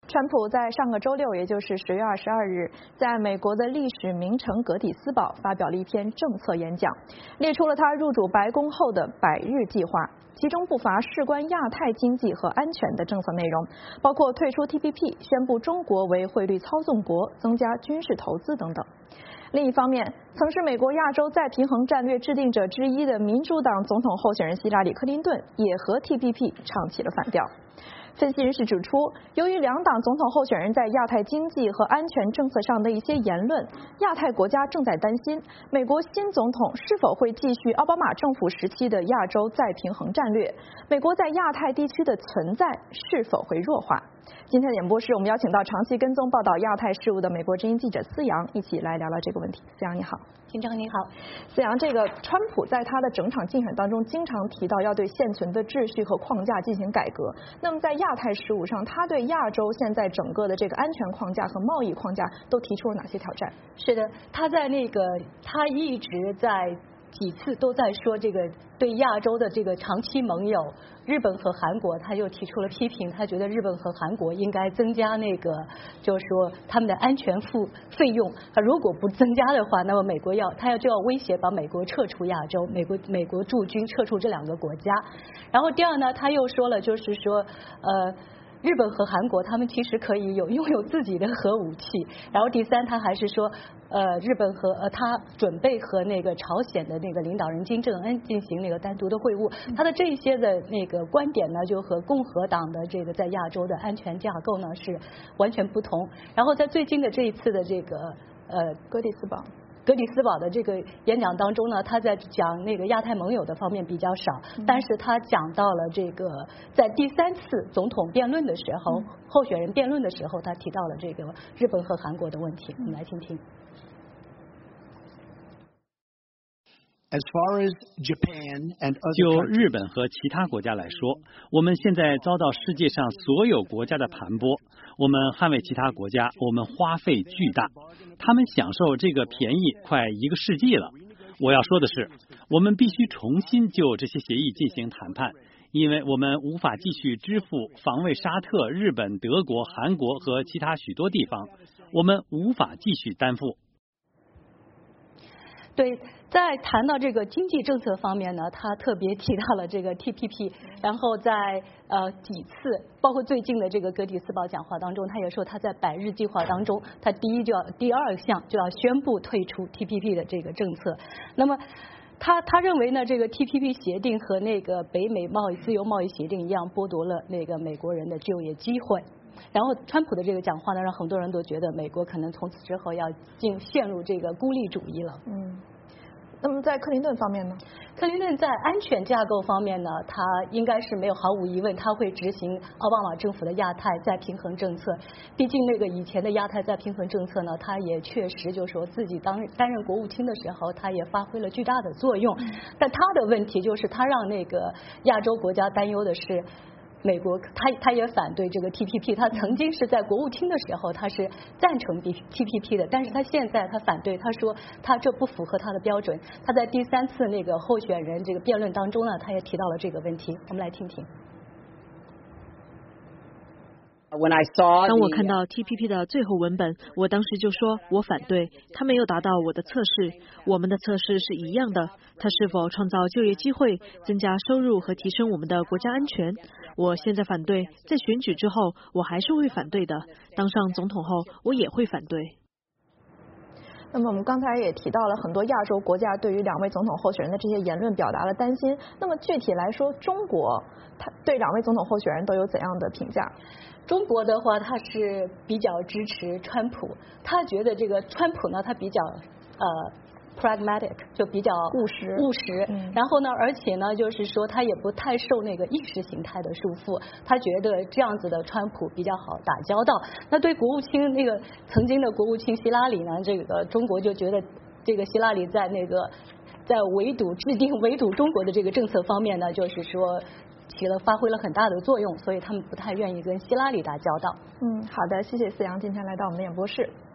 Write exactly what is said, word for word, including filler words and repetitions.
川普在上个周六，也就是十月二十二日，在美国的历史名城格底斯堡发表了一篇政策演讲，列出了他入主白宫后的百日计划，其中不乏事关亚太经济和安全的政策内容，包括退出 T P P、宣布中国为汇率操纵国、增加军事投资等等。另一方面，曾是美国亚洲再平衡战略制定者之一的民主党总统候选人希拉里·克林顿也和 T P P 唱起了反调。分析人士指出，由于两党总统候选人在亚太经济和安全政策上的一些言论，亚太国家正在担心美国新总统是否会继续奥巴马政府时期的亚洲再平衡战略，美国在亚太地区的存在是否会弱化。今天的演播室，我们邀请到长期跟踪报道亚太事务的美国之音记者思阳，一起来聊聊这个问题。思阳你好。 金正你好。 思阳，这个川普在他的整场竞选当中经常提到要对现存的秩序和框架进行改革，那么在亚太事务上，他对亚洲现在整个的这个安全框架和贸易框架都提出了哪些挑战？ 是的，他在那个他一直在几次都在说这个对亚洲的这个长期盟友日本和韩国，他又提出了批评，他觉得日本和韩国应该增加那个就是说他们的安全付费用，他如果不增加的话，那么美国要他要就要威胁把美国撤出亚洲，美国美国驻军撤出这两个国家。然后第二呢，他又说了，就是说呃日本和韩国他们其实可以有拥有自己的核武器。然后第三，他还是说呃日本和呃他准备和那个朝鲜的那个领导人金正恩进行那个单独的会晤。他的这些的那个观点呢，就和共和党的这个在亚洲的安全架构呢是完全不同。然后在最近的这一次的这个呃格底斯堡。 格里斯堡的这个演讲当中呢，他在讲那个亚太盟友的方面比较少，但是他讲到了这个在第三次总统辩论的时候，候选人辩论的时候，他提到了这个日本和韩国的问题。我们来听听。 As far as Japan and other 就日本和其他国家来说，我们现在遭到世界上所有国家的盘剥，我们捍卫其他国家，我们花费巨大，他们享受这个便宜快一个世纪了。我要说的是，我们必须重新就这些协议进行谈判，因为我们无法继续支付防卫沙特、日本、德国、韩国和其他许多地方，我们无法继续担负。 对，在谈到这个经济政策方面呢，他特别提到了这个 T P P， 然后在呃几次，包括最近的这个格底斯堡讲话当中，他也说他在百日计划当中，他第一就要第二项就要宣布退出 T P P 的这个政策。那么他他认为呢，这个 T P P 协定和那个北美贸易自由贸易协定一样，剥夺了那个美国人的就业机会。然后川普的这个讲话呢，让很多人都觉得美国可能从此之后要进陷入这个孤立主义了。 嗯。那么在克林顿方面呢？ 克林顿在安全架构方面呢，他应该是没有毫无疑问，他会执行奥巴马政府的亚太再平衡政策。毕竟那个以前的亚太再平衡政策呢，他也确实就说自己当担任国务卿的时候，他也发挥了巨大的作用。但他的问题就是他让那个亚洲国家担忧的是。美国他他也反对这个 T P P， 他曾经是在国务卿的时候他是赞成 T P P 的，但是他现在他反对，他说他这不符合他的标准。他在第三次那个候选人这个辩论当中呢，他也提到了这个问题。我们来听听。 当我看到 T P P 的最后文本，我当时就说我反对，它没有达到我的测试。我们的测试是一样的，它是否创造就业机会、增加收入和提升我们的国家安全。我现在反对，在选举之后我还是会反对的，当上总统后我也会反对。 那么我们刚才也提到了很多亚洲国家对于两位总统候选人的这些言论表达了担心。那么具体来说，中国他对两位总统候选人都有怎样的评价？ 中国的话，他是比较支持川普，他觉得这个川普呢，他比较呃 pragmatic， 就比较务实务实、嗯。然后呢，而且呢，就是说他也不太受那个意识形态的束缚，他觉得这样子的川普比较好打交道。那对国务卿那个曾经的国务卿希拉里呢，这个中国就觉得这个希拉里在那个在围堵制定围堵中国的这个政策方面呢，就是说。起了发挥了很大的作用，所以他们不太愿意跟希拉里打交道。 嗯，好的，谢谢思阳今天来到我们的演播室。